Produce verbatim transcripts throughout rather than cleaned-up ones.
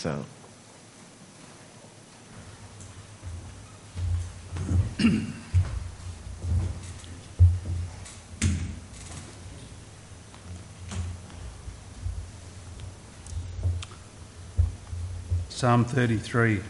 So. Psalm thirty-three.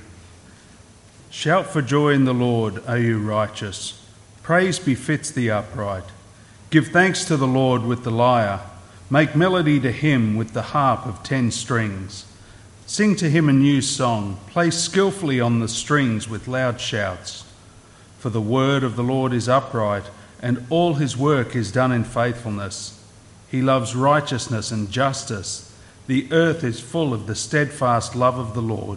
Shout for joy in the Lord, O you righteous. Praise befits the upright. Give thanks to the Lord with the lyre. Make melody to him with the harp of ten strings. Sing to him a new song. Play skillfully on the strings with loud shouts. For the word of the Lord is upright, and all his work is done in faithfulness. He loves righteousness and justice. The earth is full of the steadfast love of the Lord.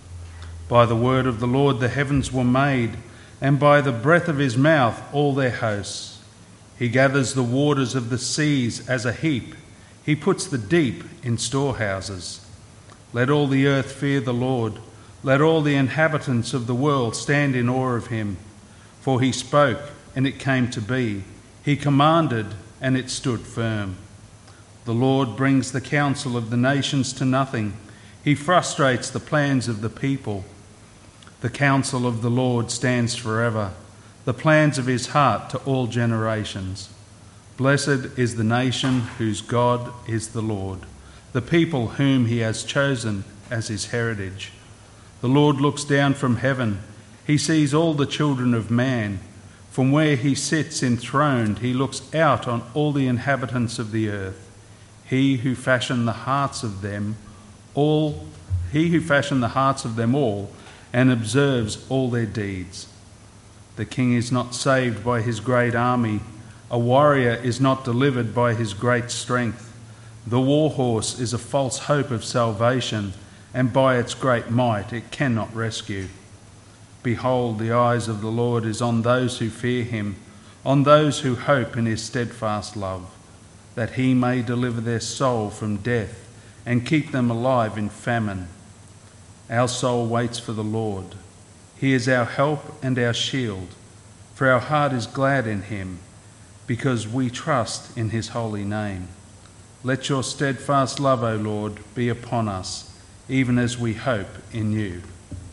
By the word of the Lord the heavens were made, and by the breath of his mouth all their hosts. He gathers the waters of the seas as a heap. He puts the deep in storehouses. Let all the earth fear the Lord. Let all the inhabitants of the world stand in awe of him. For he spoke, and it came to be. He commanded, and it stood firm. The Lord brings the counsel of the nations to nothing. He frustrates the plans of the people. The counsel of the Lord stands forever, the plans of his heart to all generations. Blessed is the nation whose God is the Lord, the people whom he has chosen as his heritage. The Lord looks down from heaven. He sees all the children of man. From where he sits enthroned, he looks out on all the inhabitants of the earth. He who fashioned the hearts of them all, he who fashioned the hearts of them all, and observes all their deeds. The king is not saved by his great army. A warrior is not delivered by his great strength. The war horse is a false hope of salvation, and by its great might it cannot rescue. Behold, the eyes of the Lord is on those who fear him, on those who hope in his steadfast love, that he may deliver their soul from death and keep them alive in famine. Our soul waits for the Lord. He is our help and our shield, for our heart is glad in him, because we trust in his holy name. Let your steadfast love, O Lord, be upon us, even as we hope in you.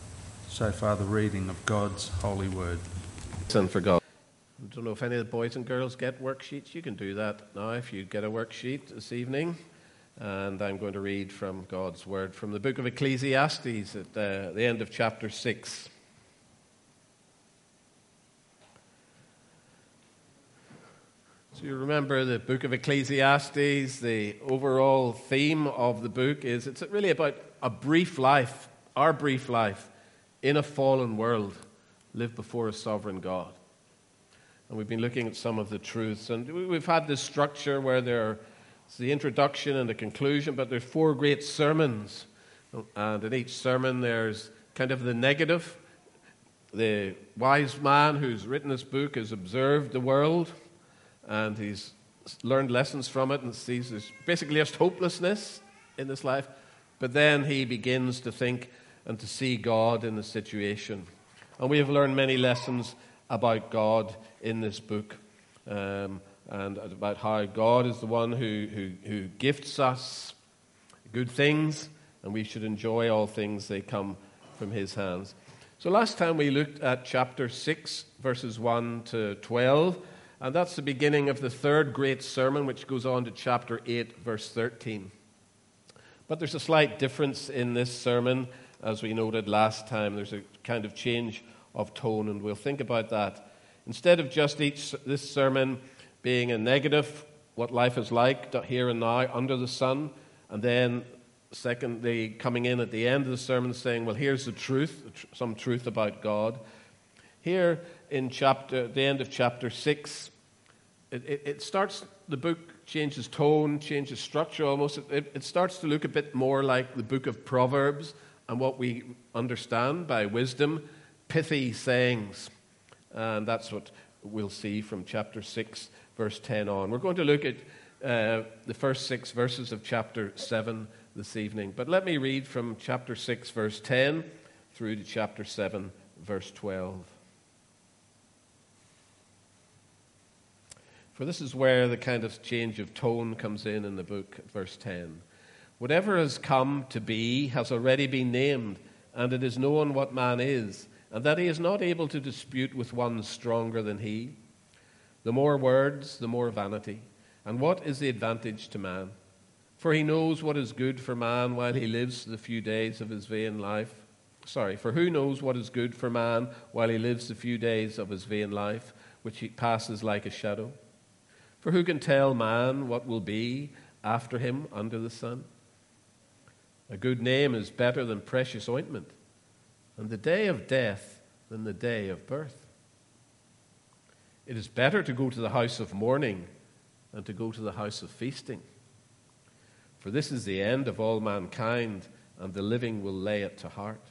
So far, the reading of God's holy word. Listen for God. I don't know if any of the boys and girls get worksheets. You can do that now if you get a worksheet this evening. And I'm going to read from God's word from the book of Ecclesiastes at uh, the end of chapter six. So you remember the book of Ecclesiastes, the overall theme of the book is it's really about a brief life, our brief life, in a fallen world, live before a sovereign God. And we've been looking at some of the truths. And we've had this structure where there's the introduction and the conclusion, but there's four great sermons. And in each sermon there's kind of the negative. The wise man who's written this book has observed the world, and he's learned lessons from it and sees there's basically just hopelessness in this life. But then he begins to think and to see God in the situation. And we have learned many lessons about God in this book, um, and about how God is the one who, who, who gifts us good things, and we should enjoy all things they come from his hands. So last time we looked at chapter six, verses one to twelve, and that's the beginning of the third great sermon, which goes on to chapter eight, verse thirteen. But there's a slight difference in this sermon, as we noted last time. There's a kind of change of tone, and we'll think about that. Instead of just each this sermon being a negative, what life is like here and now under the sun, and then secondly coming in at the end of the sermon saying, well, here's the truth, some truth about God. Here in chapter, the end of chapter six, it, it, it starts, the book changes tone, changes structure almost. It, it starts to look a bit more like the book of Proverbs and what we understand by wisdom, pithy sayings. And that's what we'll see from chapter six, verse ten on. We're going to look at uh, the first six verses of chapter seven this evening. But let me read from chapter six, verse ten, through to chapter seven, verse twelve. For this is where the kind of change of tone comes in in the book, verse ten. Whatever has come to be has already been named, and it is known what man is, and that he is not able to dispute with one stronger than he. The more words, the more vanity. And what is the advantage to man? For he knows what is good for man while he lives the few days of his vain life. Sorry, for who knows what is good for man while he lives the few days of his vain life, which he passes like a shadow? For who can tell man what will be after him under the sun? A good name is better than precious ointment, and the day of death than the day of birth. It is better to go to the house of mourning than to go to the house of feasting. For this is the end of all mankind, and the living will lay it to heart.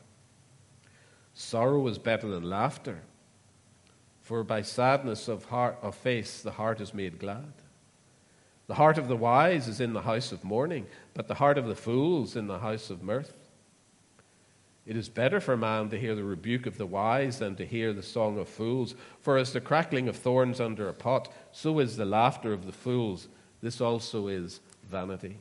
Sorrow is better than laughter, for by sadness of heart of face the heart is made glad. The heart of the wise is in the house of mourning, but the heart of the fools in the house of mirth. It is better for man to hear the rebuke of the wise than to hear the song of fools. For as the crackling of thorns under a pot, so is the laughter of the fools. This also is vanity.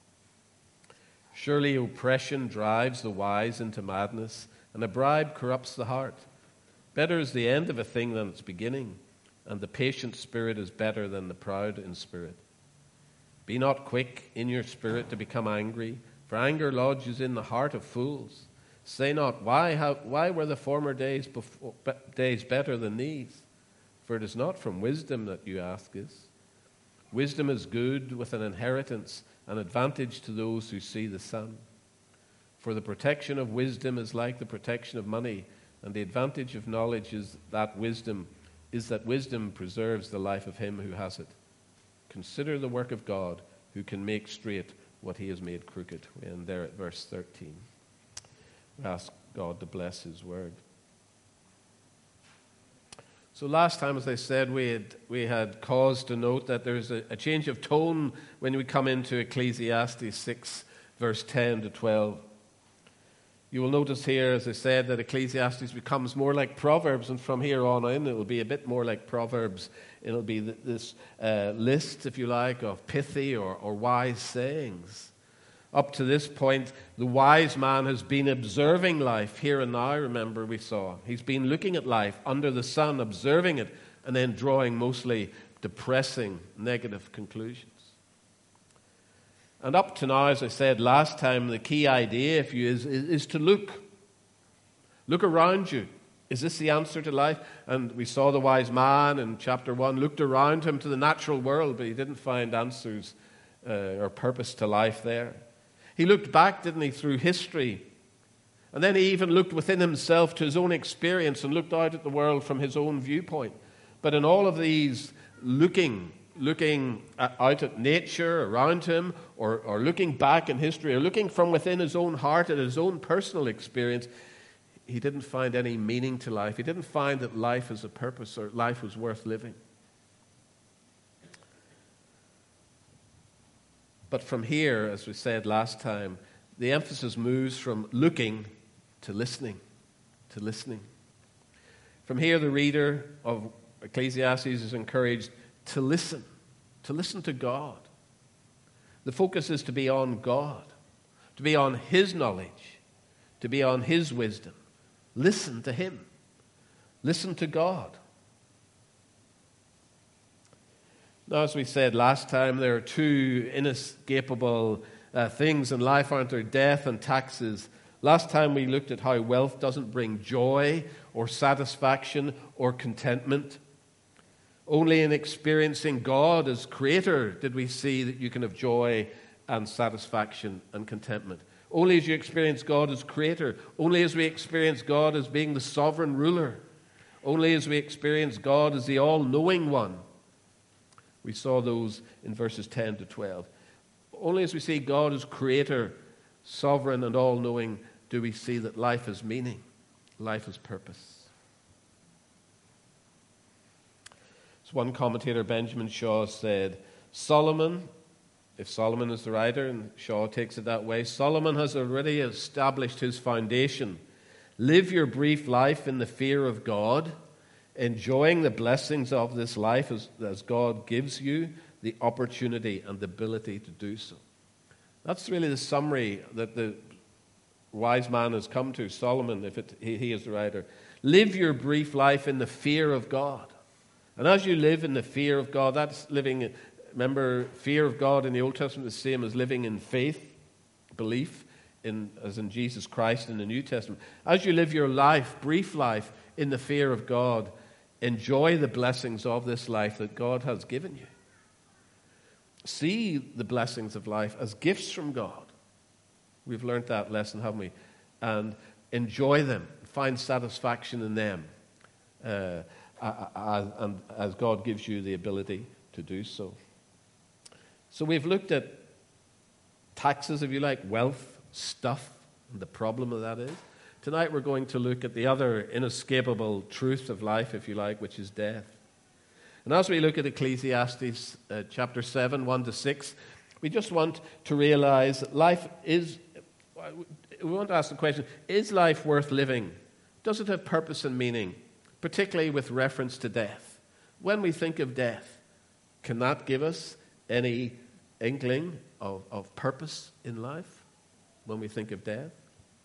Surely oppression drives the wise into madness, and a bribe corrupts the heart. Better is the end of a thing than its beginning, and the patient spirit is better than the proud in spirit. Be not quick in your spirit to become angry, for anger lodges in the heart of fools. Say not, why, how, why were the former days, before, be, days better than these? For it is not from wisdom that you ask this. Wisdom is good with an inheritance, an advantage to those who see the sun. For the protection of wisdom is like the protection of money, and the advantage of knowledge is that wisdom is that wisdom preserves the life of him who has it. Consider the work of God, who can make straight what he has made crooked. We end there at verse thirteen. We ask God to bless his word. So last time, as I said, we had, we had cause to note that there's a, a change of tone when we come into Ecclesiastes six, verse ten to twelve. You will notice here, as I said, that Ecclesiastes becomes more like Proverbs, and from here on in, it will be a bit more like Proverbs. It'll be this uh, list, if you like, of pithy or, or wise sayings. Up to this point, the wise man has been observing life here and now, remember we saw. He's been looking at life under the sun, observing it, and then drawing mostly depressing, negative conclusions. And up to now, as I said last time, the key idea if you is, is, is to look. Look around you. Is this the answer to life? And we saw the wise man in chapter one looked around him to the natural world, but he didn't find answers uh, or purpose to life there. He looked back, didn't he, through history. And then he even looked within himself to his own experience and looked out at the world from his own viewpoint. But in all of these looking, looking at, out at nature around him, or, or looking back in history, or looking from within his own heart at his own personal experience, he didn't find any meaning to life. He didn't find that life has a purpose or life was worth living. But from here, as we said last time, the emphasis moves from looking to listening, to listening. From here, the reader of Ecclesiastes is encouraged to listen, to listen to God. The focus is to be on God, to be on his knowledge, to be on his wisdom. Listen to him. Listen to God. Now, as we said last time, there are two inescapable uh, things in life, aren't there? Death and taxes. Last time we looked at how wealth doesn't bring joy or satisfaction or contentment. Only in experiencing God as creator did we see that you can have joy and satisfaction and contentment. Only as you experience God as creator, only as we experience God as being the sovereign ruler, only as we experience God as the all-knowing one. We saw those in verses ten to twelve. Only as we see God as creator, sovereign and all-knowing, do we see that life has meaning, life has purpose. As one commentator, Benjamin Shaw, said, Solomon, if Solomon is the writer, and Shaw takes it that way, Solomon has already established his foundation. Live your brief life in the fear of God, enjoying the blessings of this life as, as God gives you the opportunity and the ability to do so. That's really the summary that the wise man has come to, Solomon, if it, he, he is the writer. Live your brief life in the fear of God. And as you live in the fear of God, that's living, remember, fear of God in the Old Testament is the same as living in faith, belief, in, as in Jesus Christ in the New Testament. As you live your life, brief life, in the fear of God, enjoy the blessings of this life that God has given you. See the blessings of life as gifts from God. We've learned that lesson, haven't we? And enjoy them, find satisfaction in them, uh, as, and as God gives you the ability to do so. So we've looked at taxes, if you like, wealth, stuff, and the problem of that is. Tonight we're going to look at the other inescapable truth of life, if you like, which is death. And as we look at Ecclesiastes uh, chapter seven, one to six, we just want to realize that life is, we want to ask the question, is life worth living? Does it have purpose and meaning, particularly with reference to death? When we think of death, can that give us any inkling of, of purpose in life when we think of death?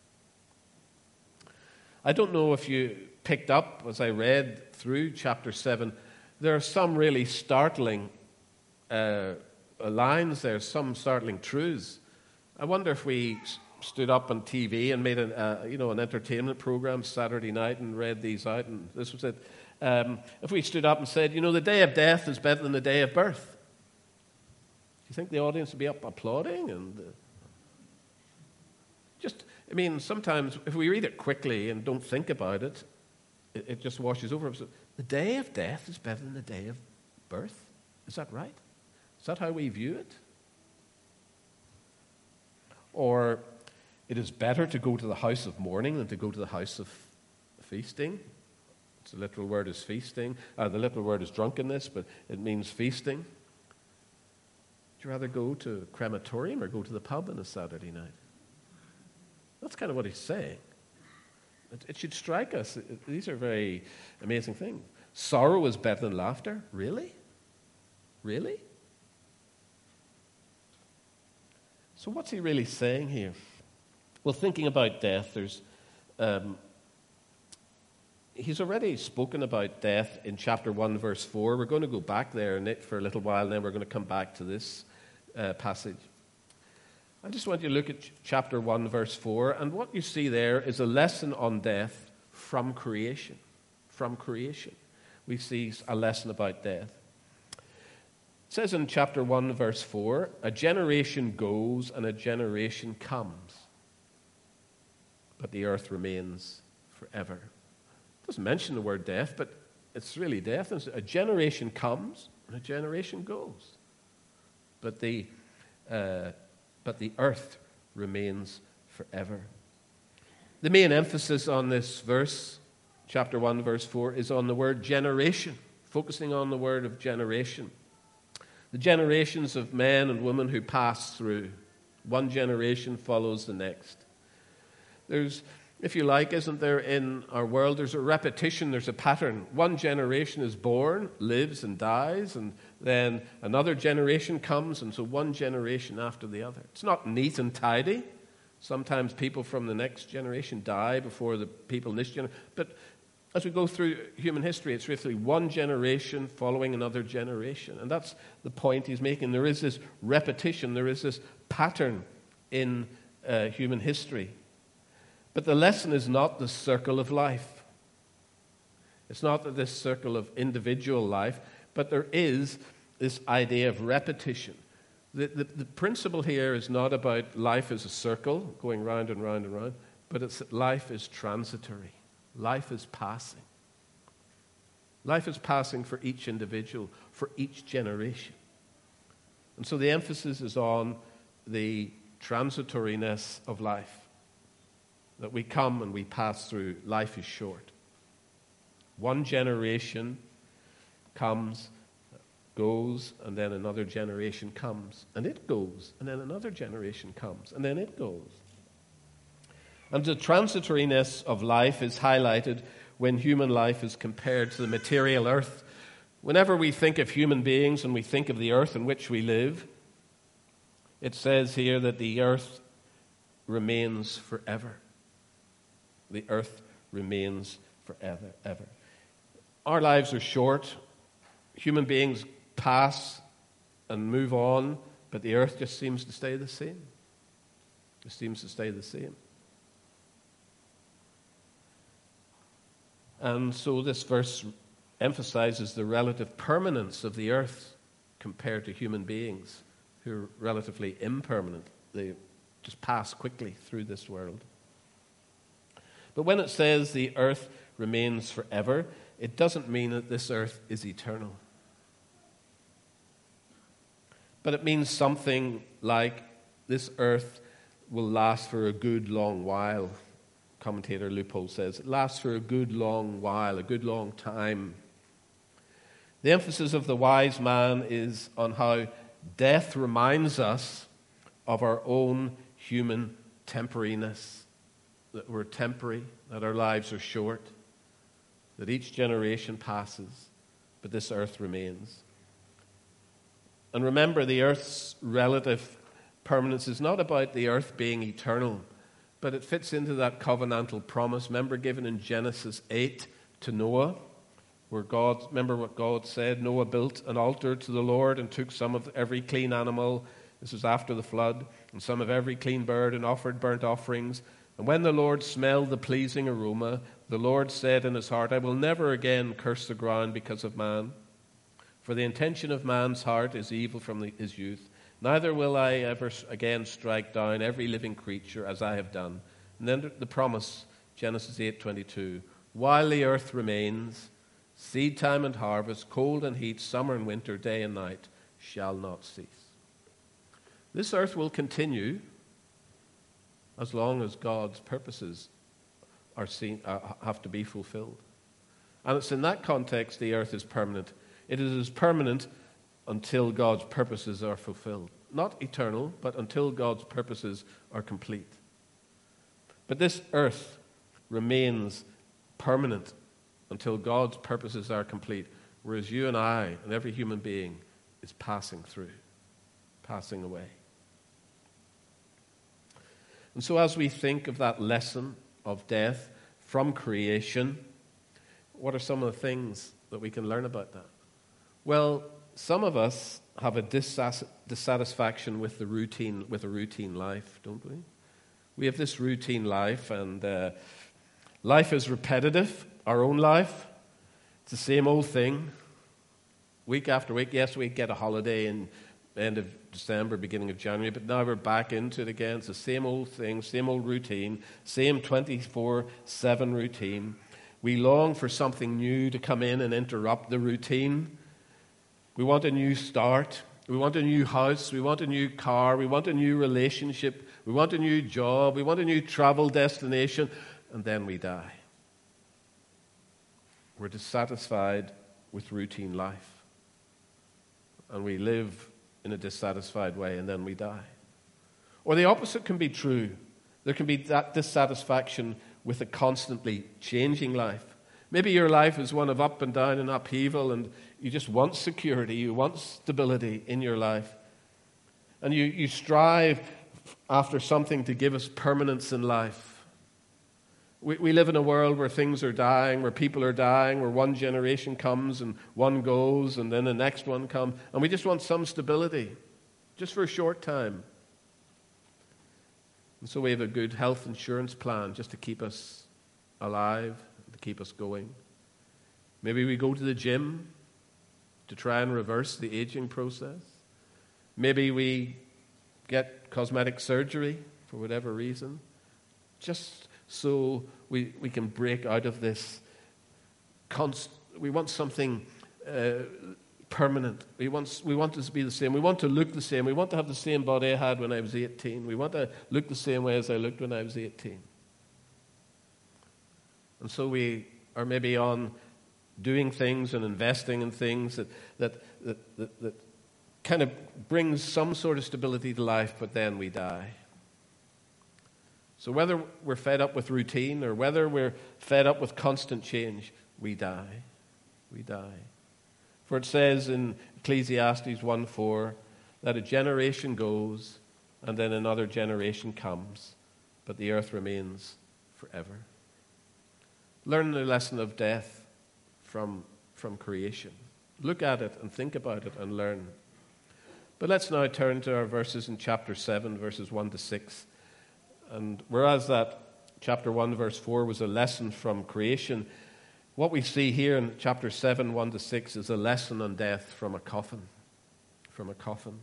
I don't know if you picked up, as I read through chapter seven, there are some really startling uh, lines there, some startling truths. I wonder if we stood up on T V and made an, uh, you know, an entertainment program Saturday night and read these out, and this was it. Um, if we stood up and said, you know, the day of death is better than the day of birth, do you think the audience would be up applauding? And uh, just, I mean, sometimes if we read it quickly and don't think about it, it, it just washes over us. The day of death is better than the day of birth. Is that right? Is that how we view it? Or it is better to go to the house of mourning than to go to the house of feasting. It's the literal word is feasting. Uh, the literal word is drunkenness, but it means feasting. Would you rather go to a crematorium or go to the pub on a Saturday night? That's kind of what he's saying. It, it should strike us. It, these are very amazing things. Sorrow is better than laughter? Really? Really? So what's he really saying here? Well, thinking about death, there's um, he's already spoken about death in chapter one, verse four. We're going to go back there, Nick, for a little while, and then we're going to come back to this uh, passage. I just want you to look at ch- chapter one, verse four, and what you see there is a lesson on death from creation. From creation. We see a lesson about death. It says in chapter one, verse four, a generation goes and a generation comes, but the earth remains forever. It doesn't mention the word death, but it's really death. A generation comes and a generation goes, but the uh, but the earth remains forever. The main emphasis on this verse, chapter one, verse four, is on the word generation, focusing on the word of generation. The generations of men and women who pass through. One generation follows the next. There's, if you like, isn't there in our world, there's a repetition, there's a pattern. One generation is born, lives and dies, and then another generation comes, and so one generation after the other. It's not neat and tidy. Sometimes people from the next generation die before the people in this generation. But as we go through human history, it's really one generation following another generation. And that's the point he's making. There is this repetition, there is this pattern in uh, human history. But the lesson is not the circle of life. It's not that this circle of individual life, but there is this idea of repetition. The, the, the principle here is not about life as a circle, going round and round and round, but it's that life is transitory. Life is passing. Life is passing for each individual, for each generation. And so the emphasis is on the transitoriness of life. That we come and we pass through. Life is short. One generation comes, goes, and then another generation comes, and it goes, and then another generation comes, and then it goes. And the transitoriness of life is highlighted when human life is compared to the material earth. Whenever we think of human beings and we think of the earth in which we live, It says here that the earth remains forever. The earth remains forever, ever. Our lives are short. Human beings pass and move on, but the earth just seems to stay the same. It seems to stay the same. And so this verse emphasizes the relative permanence of the earth compared to human beings who are relatively impermanent. They just pass quickly through this world. But when it says the earth remains forever, it doesn't mean that this earth is eternal. But it means something like this earth will last for a good long while. Commentator Leupold says it lasts for a good long while, a good long time. The emphasis of the wise man is on how death reminds us of our own human temporariness, that we're temporary, that our lives are short, that each generation passes, but this earth remains. And remember, the earth's relative permanence is not about the earth being eternal, but it fits into that covenantal promise, remember, given in Genesis eight to Noah, where God, remember what God said, Noah built an altar to the Lord and took some of every clean animal, this was after the flood, and some of every clean bird and offered burnt offerings. And when the Lord smelled the pleasing aroma, the Lord said in his heart, I will never again curse the ground because of man. For the intention of man's heart is evil from the, his youth. Neither will I ever again strike down every living creature as I have done. And then the promise, Genesis eight twenty-two, while the earth remains, seed time and harvest, cold and heat, summer and winter, day and night shall not cease. This earth will continue as long as God's purposes are seen, uh, have to be fulfilled. And it's in that context the earth is permanent. It is permanent until God's purposes are fulfilled. Not eternal, but until God's purposes are complete. But this earth remains permanent until God's purposes are complete, whereas you and I and every human being is passing through, passing away. And so as we think of that lesson of death from creation, what are some of the things that we can learn about that? Well, some of us have a dissatisfaction with the routine, with a routine life, don't we? We have this routine life, and uh, life is repetitive. Our own life, it's the same old thing, week after week. Yes, we get a holiday in end of December, beginning of January, but now we're back into it again. It's the same old thing, same old routine, same twenty-four seven routine. We long for something new to come in and interrupt the routine. We want a new start. We want a new house. We want a new car. We want a new relationship. We want a new job. We want a new travel destination. And then we die. We're dissatisfied with routine life. And we live in a dissatisfied way, and then we die. Or the opposite can be true. There can be that dissatisfaction with a constantly changing life. Maybe your life is one of up and down and upheaval, and you just want security, you want stability in your life. And you, you strive after something to give us permanence in life. We, we live in a world where things are dying, where people are dying, where one generation comes and one goes, and then the next one comes. And we just want some stability, just for a short time. And so we have a good health insurance plan just to keep us alive, to keep us going. Maybe we go to the gym to try and reverse the aging process. Maybe we get cosmetic surgery for whatever reason, just so we, we can break out of this. Const- we want something uh, permanent. We want, we want it to be the same. We want to look the same. We want to have the same body I had when I was eighteen. We want to look the same way as I looked when I was eighteen. And so we are maybe on doing things and investing in things that, that, that, that, that kind of brings some sort of stability to life, but then we die. So whether we're fed up with routine or whether we're fed up with constant change, we die. We die. For it says in Ecclesiastes one four that a generation goes and then another generation comes, but the earth remains forever. Learn the lesson of death from, from creation. Look at it and think about it and learn. But let's now turn to our verses in chapter seven, verses one to six. And whereas that chapter one, verse four was a lesson from creation, what we see here in chapter seven, one to six is a lesson on death from a coffin. From a coffin.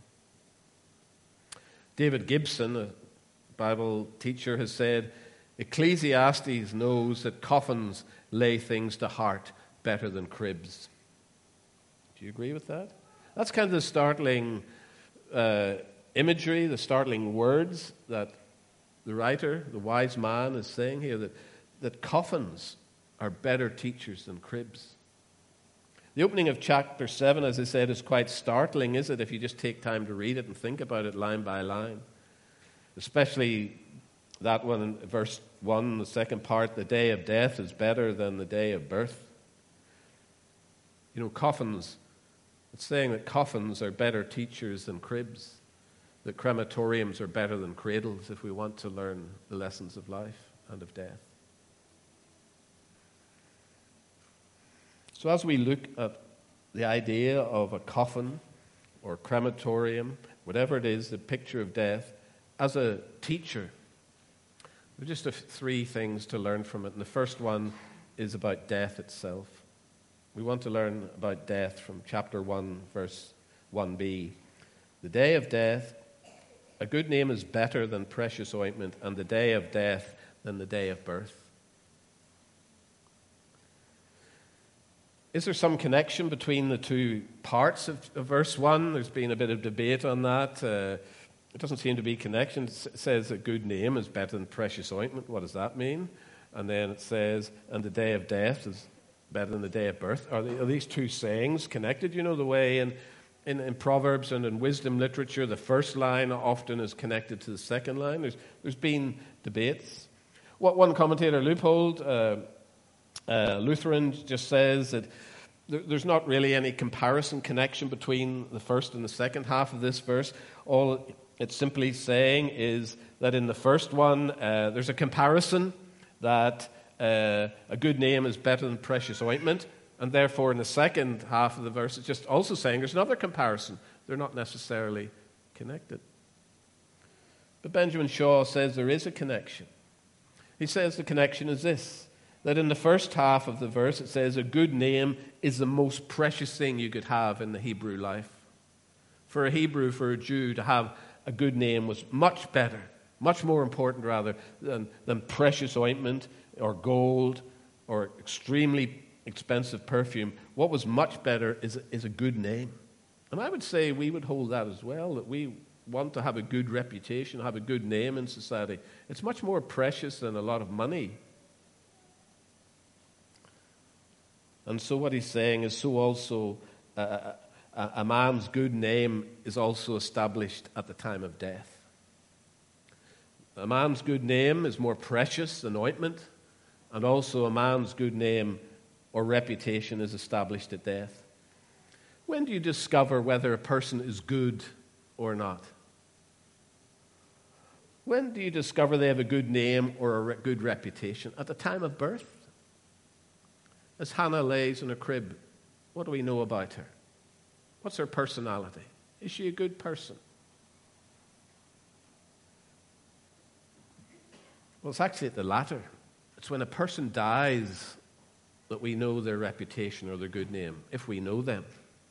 David Gibson, a Bible teacher, has said, Ecclesiastes knows that coffins lay things to heart better than cribs. Do you agree with that? That's kind of the startling uh, imagery, the startling words that the writer, the wise man, is saying here, that, that coffins are better teachers than cribs. The opening of chapter seven, as I said, is quite startling, is it, if you just take time to read it and think about it line by line? Especially that one in verse one, the second part, the day of death is better than the day of birth. You know, coffins, it's saying that coffins are better teachers than cribs, that crematoriums are better than cradles if we want to learn the lessons of life and of death. So as we look at the idea of a coffin or crematorium, whatever it is, the picture of death, as a teacher, there are just a f- three things to learn from it. And the first one is about death itself. We want to learn about death from chapter one, verse one b. The day of death, a good name is better than precious ointment, and the day of death than the day of birth. Is there some connection between the two parts of, of verse one? There's been a bit of debate on that. Uh, it doesn't seem to be connection. It says a good name is better than precious ointment. What does that mean? And then it says, and the day of death is better than the day of birth. Are, they, are these two sayings connected? You know, the way in, in, in Proverbs and in wisdom literature, the first line often is connected to the second line. There's, there's been debates. What one commentator, Leupold, uh, Uh, Lutheran, just says that there, there's not really any comparison connection between the first and the second half of this verse. All it's simply saying is that in the first one, uh, there's a comparison that uh, a good name is better than precious ointment, and therefore in the second half of the verse, it's just also saying there's another comparison. They're not necessarily connected. But Benjamin Shaw says there is a connection. He says the connection is this: that in the first half of the verse it says a good name is the most precious thing you could have in the Hebrew life. For a Hebrew, for a Jew, to have a good name was much better, much more important rather, than, than precious ointment or gold or extremely expensive perfume. What was much better is, is a good name. And I would say we would hold that as well, that we want to have a good reputation, have a good name in society. It's much more precious than a lot of money. And so what he's saying is, so also uh, a, a man's good name is also established at the time of death. A man's good name is more precious than ointment, and also a man's good name or reputation is established at death. When do you discover whether a person is good or not? When do you discover they have a good name or a re- good reputation? At the time of birth? As Hannah lays in a crib, what do we know about her? What's her personality? Is she a good person? Well, it's actually at the latter. It's when a person dies that we know their reputation or their good name, if we know them.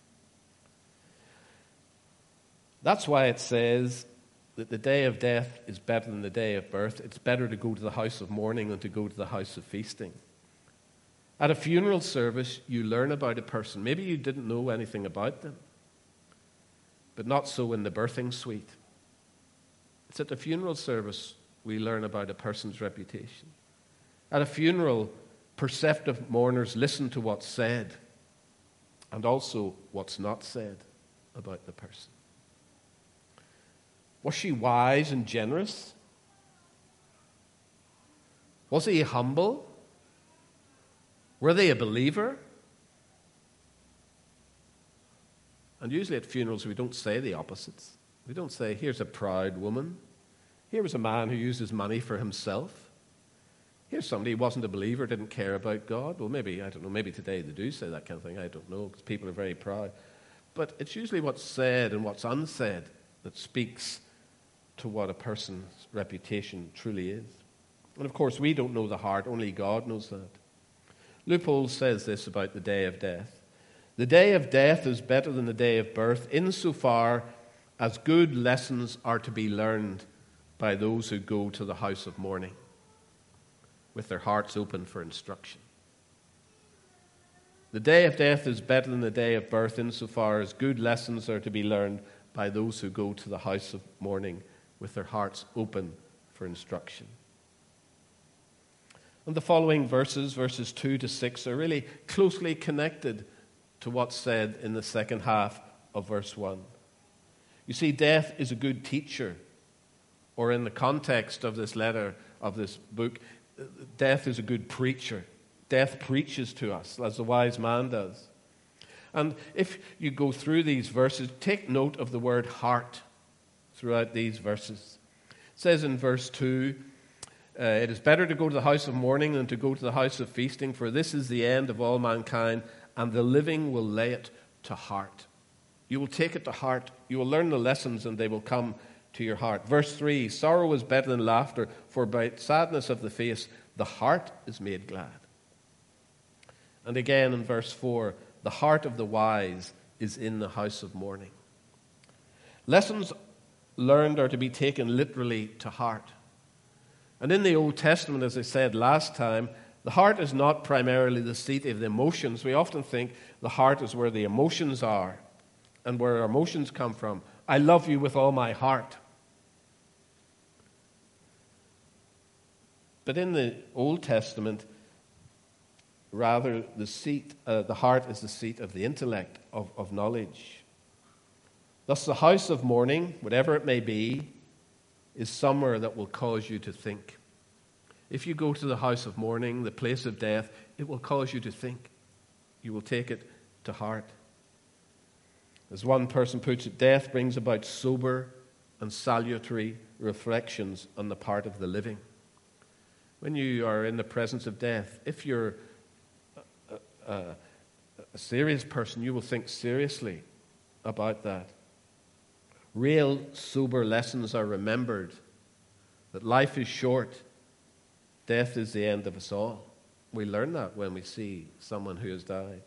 That's why it says that the day of death is better than the day of birth. It's better to go to the house of mourning than to go to the house of feasting. At a funeral service, you learn about a person. Maybe you didn't know anything about them, but not so in the birthing suite. It's at the funeral service we learn about a person's reputation. At a funeral, perceptive mourners listen to what's said and also what's not said about the person. Was she wise and generous? Was he humble? Were they a believer? And usually at funerals we don't say the opposites. We don't say, here's a proud woman. Here was a man who used his money for himself. Here's somebody who wasn't a believer, didn't care about God. Well, maybe, I don't know, maybe today they do say that kind of thing. I don't know, because people are very proud. But it's usually what's said and what's unsaid that speaks to what a person's reputation truly is. And of course, we don't know the heart. Only God knows that. Leupold says this about the day of death. The day of death is better than the day of birth insofar as good lessons are to be learned by those who go to the house of mourning with their hearts open for instruction. The day of death is better than the day of birth insofar as good lessons are to be learned by those who go to the house of mourning with their hearts open for instruction. And the following verses, verses two to six, are really closely connected to what's said in the second half of verse one. You see, death is a good teacher, or in the context of this letter, of this book, death is a good preacher. Death preaches to us, as the wise man does. And if you go through these verses, take note of the word heart throughout these verses. It says in verse two, uh, it is better to go to the house of mourning than to go to the house of feasting, for this is the end of all mankind, and the living will lay it to heart. You will take it to heart. You will learn the lessons, and they will come to your heart. Verse three, sorrow is better than laughter, for by sadness of the face the heart is made glad. And again in verse four, the heart of the wise is in the house of mourning. Lessons learned are to be taken literally to heart. And in the Old Testament, as I said last time, the heart is not primarily the seat of the emotions. We often think the heart is where the emotions are and where our emotions come from. I love you with all my heart. But in the Old Testament, rather, the seat, uh, the heart is the seat of the intellect, of, of knowledge. Thus, the house of mourning, whatever it may be, is somewhere that will cause you to think. If you go to the house of mourning, the place of death, it will cause you to think. You will take it to heart. As one person puts it, death brings about sober and salutary reflections on the part of the living. When you are in the presence of death, if you're a, a, a serious person, you will think seriously about that. Real sober lessons are remembered, that life is short, death is the end of us all. We learn that when we see someone who has died.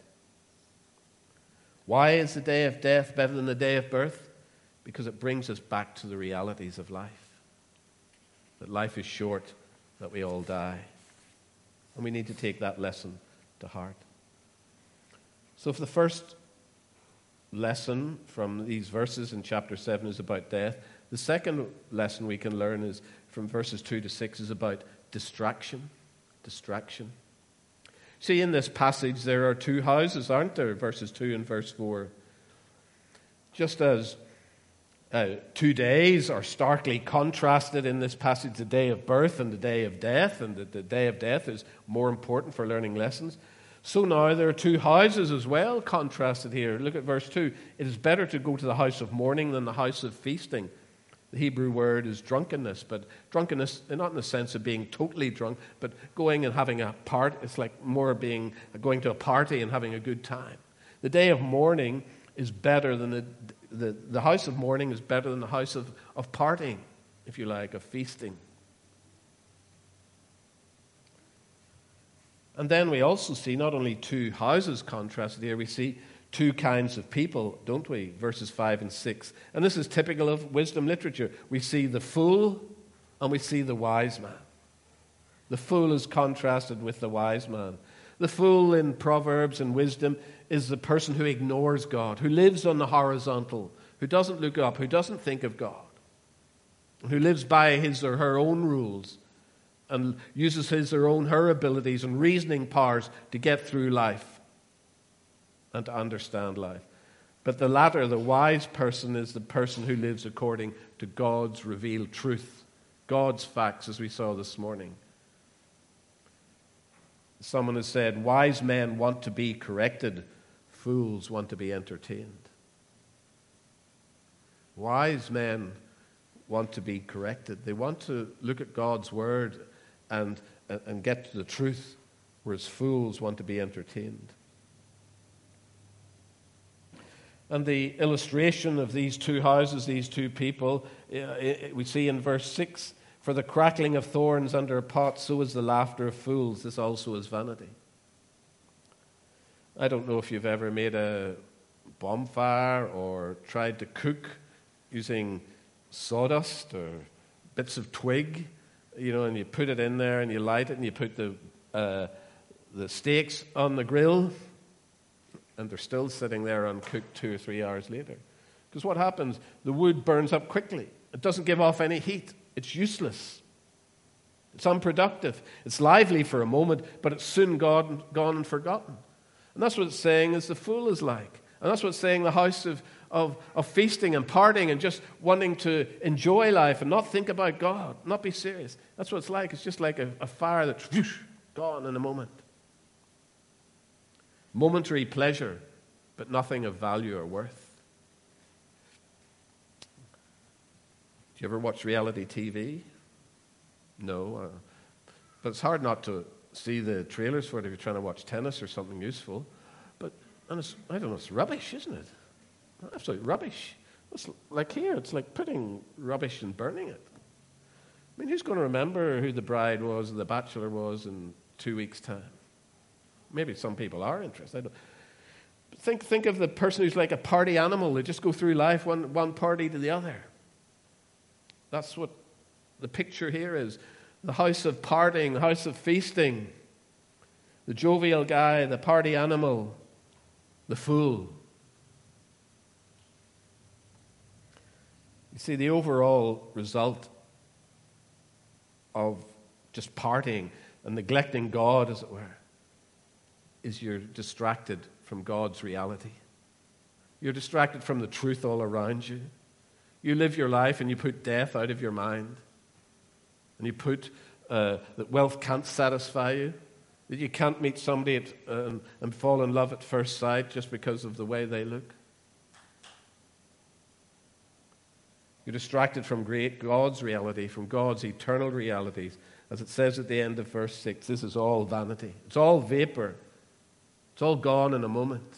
Why is the day of death better than the day of birth? Because it brings us back to the realities of life. That life is short, that we all die. And we need to take that lesson to heart. So if the first lesson from these verses in chapter seven is about death, the second lesson we can learn is from verses two to six is about distraction. Distraction. See, in this passage there are two houses, aren't there? Verses two and verse four. Just as uh, two days are starkly contrasted in this passage, the day of birth and the day of death, and that the day of death is more important for learning lessons, so now there are two houses as well contrasted here. Look at verse two. It is better to go to the house of mourning than the house of feasting. The Hebrew word is drunkenness, but drunkenness, not in the sense of being totally drunk, but going and having a part. It's like more being going to a party and having a good time. The day of mourning is better than the the, the house of mourning is better than the house of, of partying, if you like, of feasting. And then we also see not only two houses contrasted here, we see two kinds of people, don't we? Verses five and six. And this is typical of wisdom literature. We see the fool and we see the wise man. The fool is contrasted with the wise man. The fool in Proverbs and wisdom is the person who ignores God, who lives on the horizontal, who doesn't look up, who doesn't think of God, who lives by his or her own rules and uses his or own her abilities and reasoning powers to get through life and to understand life. But the latter, the wise person, is the person who lives according to God's revealed truth, God's facts, as we saw this morning. Someone has said, wise men want to be corrected, fools want to be entertained. Wise men want to be corrected. They want to look at God's word and, and get to the truth, whereas fools want to be entertained. And the illustration of these two houses, these two people, we see in verse six, for the crackling of thorns under a pot, so is the laughter of fools. This also is vanity. I don't know if you've ever made a bonfire or tried to cook using sawdust or bits of twig, you know, and you put it in there and you light it and you put the uh, the steaks on the grill, and they're still sitting there uncooked two or three hours later. Because what happens? The wood burns up quickly. It doesn't give off any heat. It's useless. It's unproductive. It's lively for a moment, but it's soon gone, gone and forgotten. And that's what it's saying is the fool is like. And that's what it's saying the house of, of, of feasting and partying and just wanting to enjoy life and not think about God, not be serious. That's what it's like. It's just like a, a fire that's whoosh, gone in a moment. Momentary pleasure, but nothing of value or worth. Do you ever watch reality T V? No. Uh, but it's hard not to see the trailers for it if you're trying to watch tennis or something useful. But and it's, I don't know, it's rubbish, isn't it? Absolute rubbish. It's like here, it's like putting rubbish and burning it. I mean, who's going to remember who the bride was or the bachelor was in two weeks' time? Maybe some people are interested. I don't. Think, think of the person who's like a party animal. They just go through life one, one party to the other. That's what the picture here is. The house of partying, the house of feasting. The jovial guy, the party animal, the fool. You see, the overall result of just partying and neglecting God, as it were, is you're distracted from God's reality. You're distracted from the truth all around you. You live your life and you put death out of your mind. And you put uh, that wealth can't satisfy you, that you can't meet somebody at, uh, and fall in love at first sight just because of the way they look. You're distracted from great God's reality, from God's eternal realities. As it says at the end of verse six, this is all vanity. It's all vapor. It's all gone in a moment.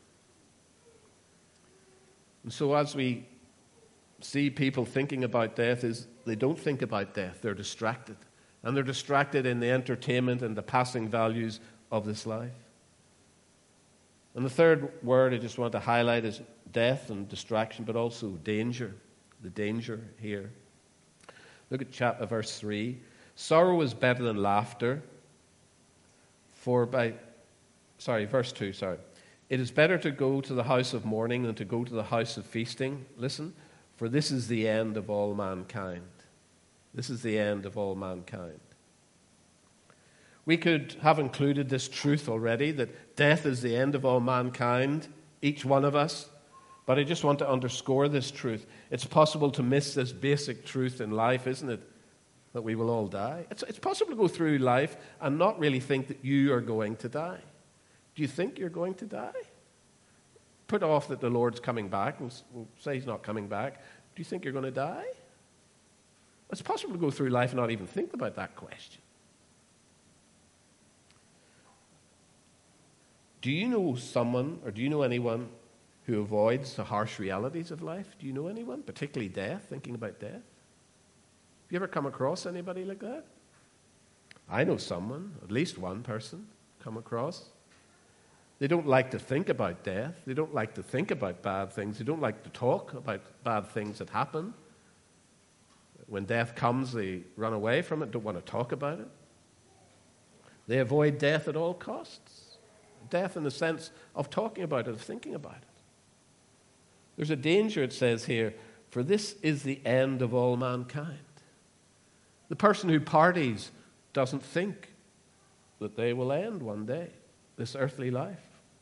And so as we see people thinking about death, is they don't think about death. They're distracted. And they're distracted in the entertainment and the passing values of this life. And the third word I just want to highlight is death and distraction, but also danger. The danger here. Look at chapter verse three. Sorrow is better than laughter, for by Sorry, verse two, sorry. It is better to go to the house of mourning than to go to the house of feasting. Listen, for this is the end of all mankind. This is the end of all mankind. We could have included this truth already, that death is the end of all mankind, each one of us. But I just want to underscore this truth. It's possible to miss this basic truth in life, isn't it? That we will all die. It's, it's possible to go through life and not really think that you are going to die. Do you think you're going to die? Put off that the Lord's coming back. We'll, we'll say he's not coming back. Do you think you're going to die? It's possible to go through life and not even think about that question. Do you know someone, or do you know anyone who avoids the harsh realities of life? Do you know anyone, particularly death, thinking about death? Have you ever come across anybody like that? I know someone, at least one person, come across. They don't like to think about death. They don't like to think about bad things. They don't like to talk about bad things that happen. When death comes, they run away from it, don't want to talk about it. They avoid death at all costs. Death in the sense of talking about it, of thinking about it. There's a danger, it says here, for this is the end of all mankind. The person who parties doesn't think that they will end one day, this earthly life.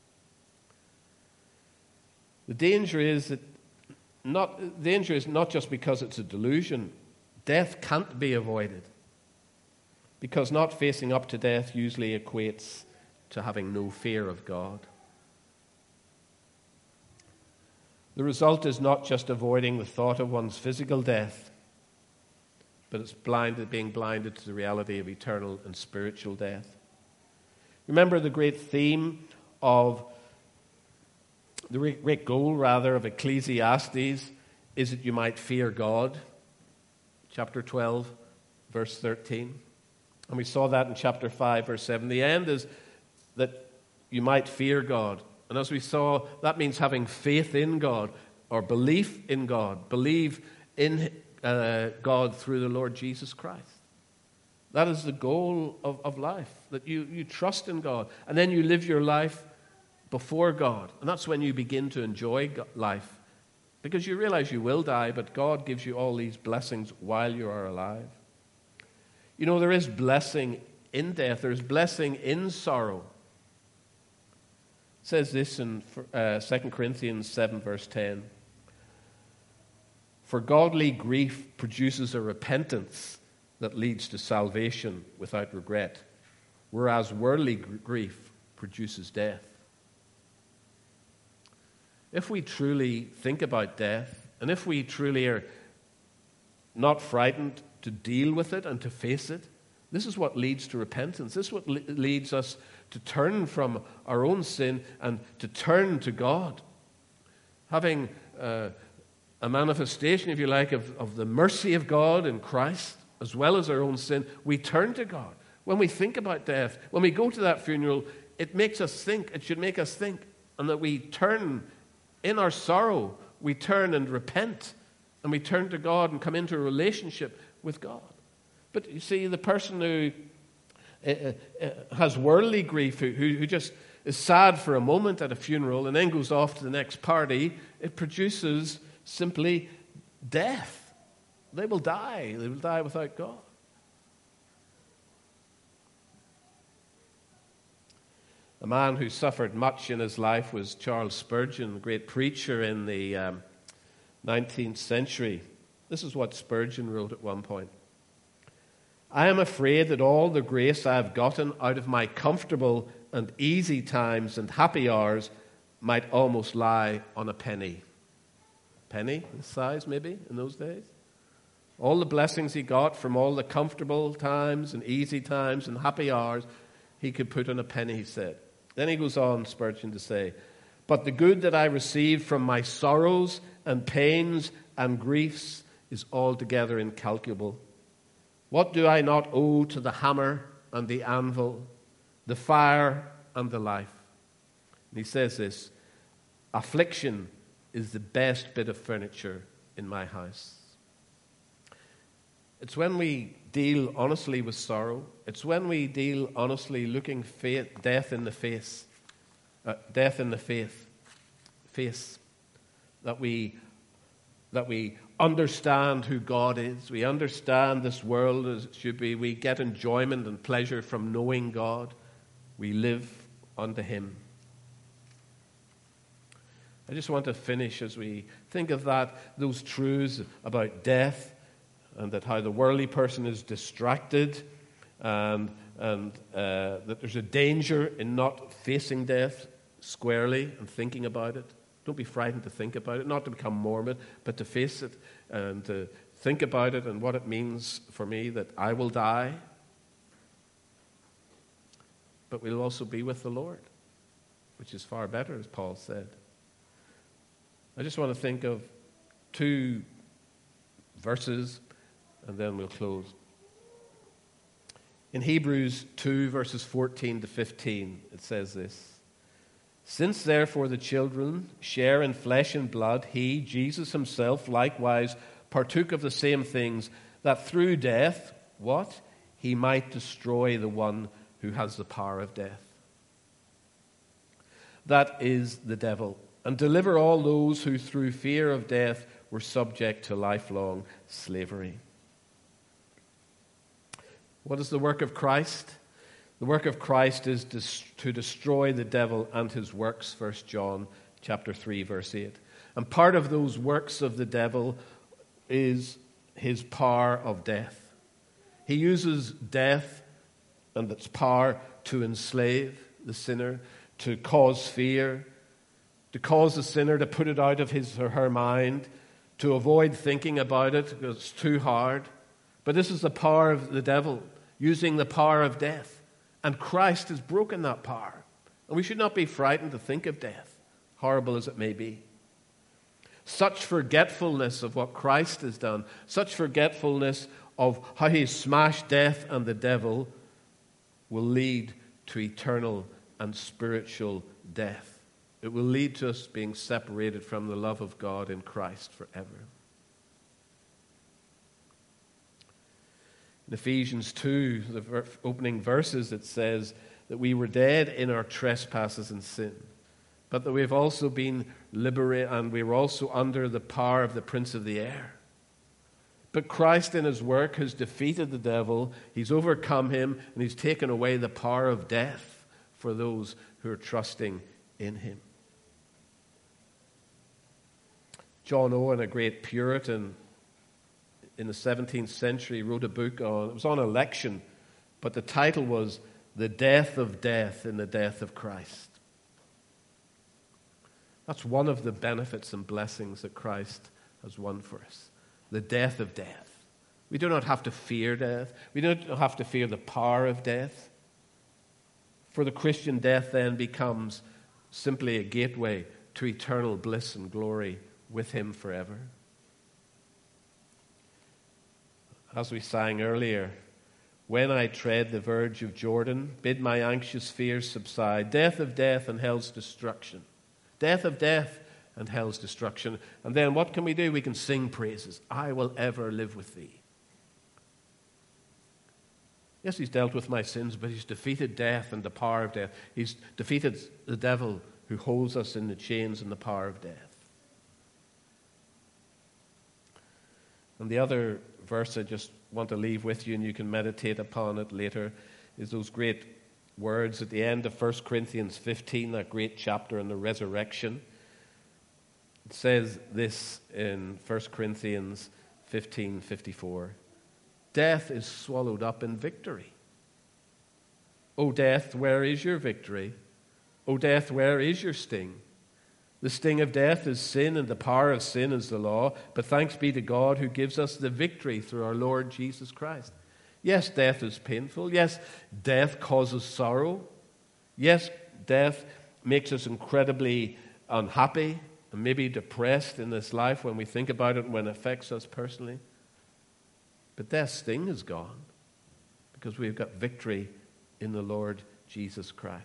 The danger is that not the danger is not just because it's a delusion. Death can't be avoided. Because not facing up to death usually equates to having no fear of God. The result is not just avoiding the thought of one's physical death, but it's blinded, being blinded to the reality of eternal and spiritual death. Remember the great theme of, the great goal, rather, of Ecclesiastes is that you might fear God. Chapter twelve, verse thirteen. And we saw that in chapter five, verse seven. The end is that you might fear God. And as we saw, that means having faith in God or belief in God. Believe in uh, God through the Lord Jesus Christ. That is the goal of, of life, that you, you trust in God. And then you live your life before God. And that's when you begin to enjoy life. Because you realize you will die, but God gives you all these blessings while you are alive. You know, there is blessing in death. There's blessing in sorrow. It says this in uh, Second Corinthians seven, verse ten. For godly grief produces a repentance that leads to salvation without regret, whereas worldly grief produces death. If we truly think about death, and if we truly are not frightened to deal with it and to face it, this is what leads to repentance. This is what le- leads us to turn from our own sin and to turn to God. Having uh, a manifestation, if you like, of, of the mercy of God in Christ, as well as our own sin, we turn to God. When we think about death, when we go to that funeral, it makes us think, it should make us think, and that we turn in our sorrow, we turn and repent, and we turn to God and come into a relationship with God. But you see, the person who uh, uh, has worldly grief, who, who just is sad for a moment at a funeral and then goes off to the next party, it produces simply death. They will die. They will die without God. A man who suffered much in his life was Charles Spurgeon, a great preacher in the um, nineteenth century. This is what Spurgeon wrote at one point. I am afraid that all the grace I have gotten out of my comfortable and easy times and happy hours might almost lie on a penny. Penny, this size maybe, in those days. All the blessings he got from all the comfortable times and easy times and happy hours, he could put on a penny, he said. Then he goes on, Spurgeon, to say, but the good that I received from my sorrows and pains and griefs is altogether incalculable. What do I not owe to the hammer and the anvil, the fire and the life? And he says this, affliction is the best bit of furniture in my house. It's when we deal honestly with sorrow, it's when we deal honestly looking faith, death in the face, uh, death in the faith, face, that we that we understand who God is. We understand this world as it should be. We get enjoyment and pleasure from knowing God. We live unto Him. I just want to finish as we think of that, those truths about death, and that how the worldly person is distracted, and, and uh, that there's a danger in not facing death squarely and thinking about it. Don't be frightened to think about it, not to become morbid, but to face it and to think about it and what it means for me that I will die, but we'll also be with the Lord, which is far better, as Paul said. I just want to think of two verses, and then we'll close. In Hebrews two, verses fourteen to fifteen, it says this. Since therefore the children share in flesh and blood, he, Jesus himself, likewise partook of the same things, that through death, what? He might destroy the one who has the power of death. That is the devil, and deliver all those who through fear of death were subject to lifelong slavery. What is the work of Christ? The work of Christ is to destroy the devil and his works, First John chapter three, verse eight. And part of those works of the devil is his power of death. He uses death and its power to enslave the sinner, to cause fear, to cause the sinner to put it out of his or her mind, to avoid thinking about it because it's too hard. But this is the power of the devil, using the power of death. And Christ has broken that power. And we should not be frightened to think of death, horrible as it may be. Such forgetfulness of what Christ has done, such forgetfulness of how he smashed death and the devil, will lead to eternal and spiritual death. It will lead to us being separated from the love of God in Christ forever. In Ephesians two, the ver- opening verses, it says that we were dead in our trespasses and sin, but that we have also been liberated, and we were also under the power of the prince of the air. But Christ in his work has defeated the devil, he's overcome him, and he's taken away the power of death for those who are trusting in him. John Owen, a great Puritan in the seventeenth century, wrote a book on, it was on election, but the title was The Death of Death in the Death of Christ. That's one of the benefits and blessings that Christ has won for us. The death of death. We do not have to fear death. We don't have to fear the power of death. For the Christian, death then becomes simply a gateway to eternal bliss and glory with him forever. As we sang earlier, when I tread the verge of Jordan, bid my anxious fears subside. Death of death and hell's destruction. Death of death and hell's destruction. And then what can we do? We can sing praises. I will ever live with thee. Yes, he's dealt with my sins, but he's defeated death and the power of death. He's defeated the devil who holds us in the chains and the power of death. And the other verse I just want to leave with you, and you can meditate upon it later, is those great words at the end of First Corinthians fifteen, that great chapter on the resurrection. It says this in First Corinthians fifteen fifty-four. Death is swallowed up in victory. O death, where is your victory? O death, where is your sting? The sting of death is sin, and the power of sin is the law. But thanks be to God who gives us the victory through our Lord Jesus Christ. Yes, death is painful. Yes, death causes sorrow. Yes, death makes us incredibly unhappy and maybe depressed in this life when we think about it and when it affects us personally. But death's sting is gone because we've got victory in the Lord Jesus Christ.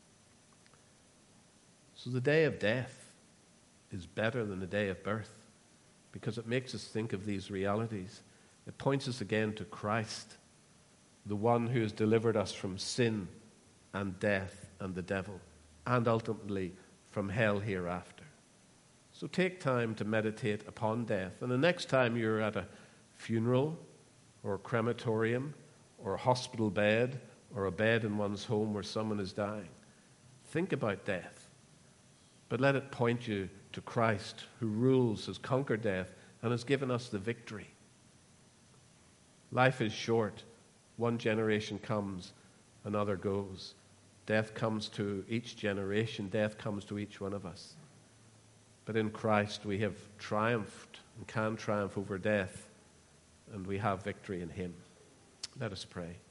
So the day of death is better than the day of birth because it makes us think of these realities. It points us again to Christ, the one who has delivered us from sin and death and the devil, and ultimately from hell hereafter. So take time to meditate upon death. And the next time you're at a funeral or a crematorium or a hospital bed or a bed in one's home where someone is dying, think about death. But let it point you to Christ, who rules, has conquered death, and has given us the victory. Life is short. One generation comes, another goes. Death comes to each generation. Death comes to each one of us. But in Christ we have triumphed and can triumph over death, and we have victory in him. Let us pray.